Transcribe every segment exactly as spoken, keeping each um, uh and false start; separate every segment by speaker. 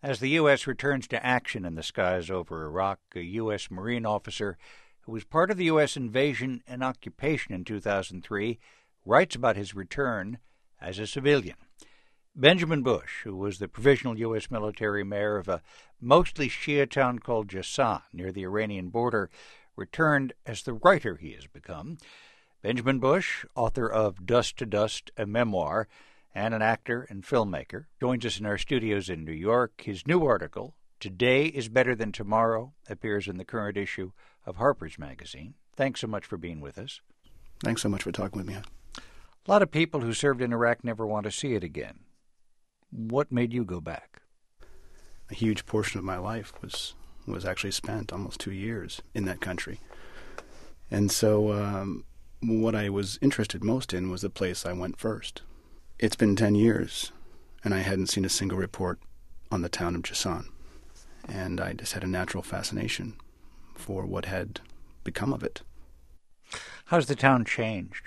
Speaker 1: As the U S returns to action in the skies over Iraq, a U S Marine officer who was part of the U S invasion and occupation in two thousand three writes about his return as a civilian. Benjamin Bush, who was the provisional U S military mayor of a mostly Shia town called Jazan near the Iranian border, returned as the writer he has become. Benjamin Bush, author of Dust to Dust, a memoir, and an actor and filmmaker, joins us in our studios in New York. His new article, Today is Better Than Tomorrow, appears in the current issue of Harper's Magazine. Thanks so much for being with us.
Speaker 2: Thanks so much for talking with me.
Speaker 1: A lot of people who served in Iraq never want to see it again. What made you go back?
Speaker 2: A huge portion of my life was was actually spent, almost two years, in that country. And so um, what I was interested most in was the place I went first. It's been ten years, and I hadn't seen a single report on the town of Jazan. And I just had a natural fascination for what had become of it.
Speaker 1: How's the town changed?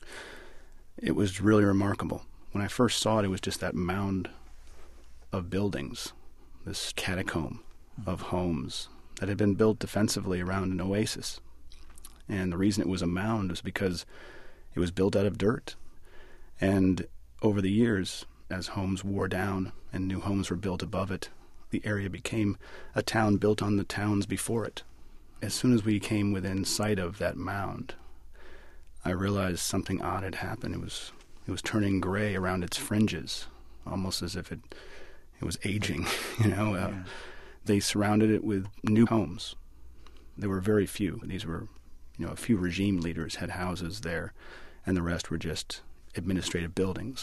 Speaker 2: It was really remarkable. When I first saw it, it was just that mound of buildings, this catacomb of homes that had been built defensively around an oasis. And the reason it was a mound was because it was built out of dirt. And over the years, as homes wore down and new homes were built above it, the area became a town built on the towns before it. As soon as we came within sight of that mound, I realized something odd had happened. It was it was turning gray around its fringes, almost as if it it was aging. You know, uh, yeah. They surrounded it with new homes. There were very few. These were, you know, a few regime leaders had houses there, and the rest were just administrative buildings.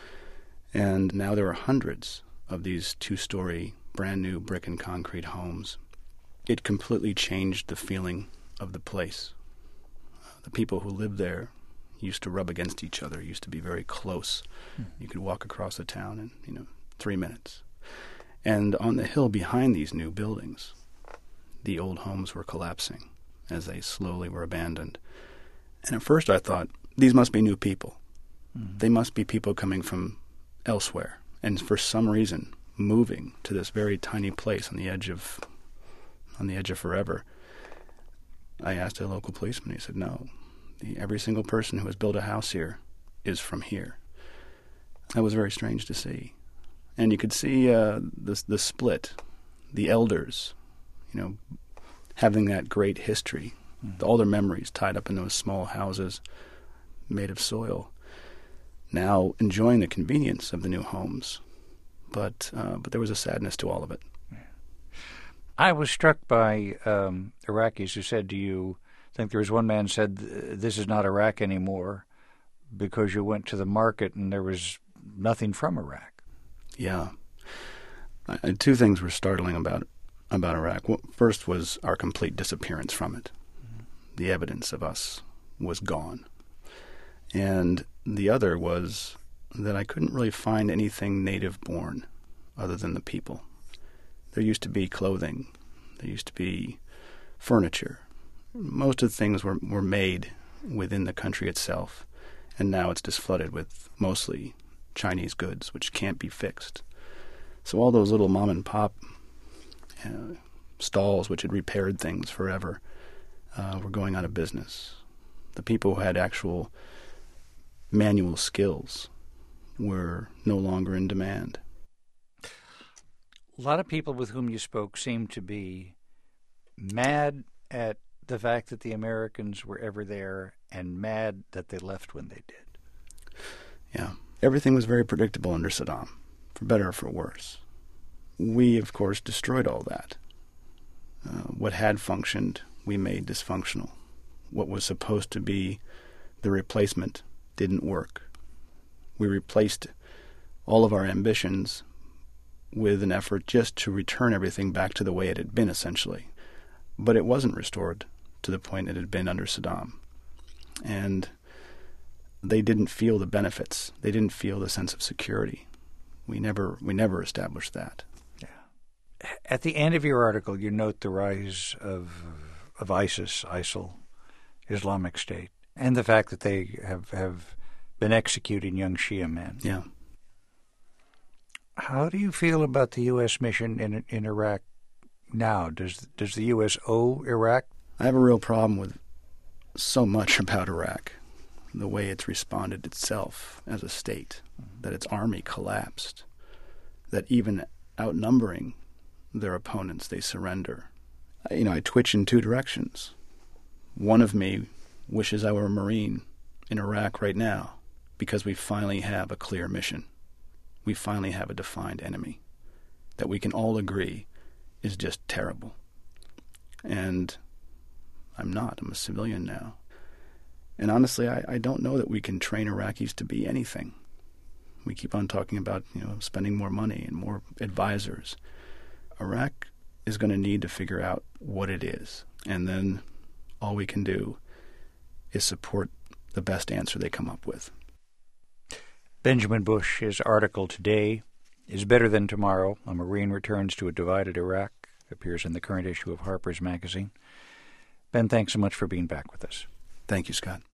Speaker 2: And now there are hundreds of these two-story, brand-new brick and concrete homes. It completely changed the feeling of the place. The people who lived there used to rub against each other, used to be very close. Mm-hmm. You could walk across the town in, you know, three minutes. And on the hill behind these new buildings, the old homes were collapsing as they slowly were abandoned. And at first I thought, these must be new people. Mm-hmm. They must be people coming from elsewhere, and for some reason moving to this very tiny place on the edge of on the edge of forever. I asked a local policeman. He said, no, the, every single person who has built a house here is from here. That was very strange to see. And you could see uh, the, the split, the elders, you know, having that great history, mm-hmm. all their memories tied up in those small houses made of soil, now enjoying the convenience of the new homes. But uh, but there was a sadness to all of it.
Speaker 1: I was struck by um, Iraqis who said to you, I think there was one man said, this is not Iraq anymore because you went to the market and there was nothing from Iraq.
Speaker 2: Yeah. Uh, two things were startling about about Iraq. Well, first was our complete disappearance from it. Mm-hmm. The evidence of us was gone. And the other was that I couldn't really find anything native-born other than the people. There used to be clothing. There used to be furniture. Most of the things were, were made within the country itself, and now it's just flooded with mostly Chinese goods, which can't be fixed. So all those little mom-and-pop uh, stalls which had repaired things forever uh, were going out of business. The people who had actual manual skills were no longer in demand.
Speaker 1: A lot of people with whom you spoke seemed to be mad at the fact that the Americans were ever there and mad that they left when they did.
Speaker 2: Yeah. Everything was very predictable under Saddam, for better or for worse. We, of course, destroyed all that. Uh, what had functioned, we made dysfunctional. What was supposed to be the replacement didn't work. We replaced all of our ambitions with an effort just to return everything back to the way it had been, essentially. But it wasn't restored to the point it had been under Saddam. And they didn't feel the benefits. They didn't feel the sense of security. We never we never established that.
Speaker 1: Yeah. At the end of your article, you note the rise of of ISIS, ISIL, Islamic State, and the fact that they have, have been executing young Shia men.
Speaker 2: Yeah.
Speaker 1: How do you feel about the U S mission in in Iraq now? Does does the U S owe Iraq?
Speaker 2: I have a real problem with so much about Iraq, the way it's responded itself as a state, that its army collapsed, that even outnumbering their opponents, they surrender. You know, I twitch in two directions. One of me wishes I were a Marine in Iraq right now because we finally have a clear mission. We finally have a defined enemy that we can all agree is just terrible. And I'm not. I'm a civilian now. And honestly, I, I don't know that we can train Iraqis to be anything. We keep on talking about, you know, spending more money and more advisors. Iraq is going to need to figure out what it is. And then all we can do is support the best answer they come up with.
Speaker 1: Benjamin Bush, his article today is Better Than Tomorrow. A Marine Returns to a Divided Iraq appears in the current issue of Harper's Magazine. Ben, thanks so much for being back with us.
Speaker 2: Thank you, Scott.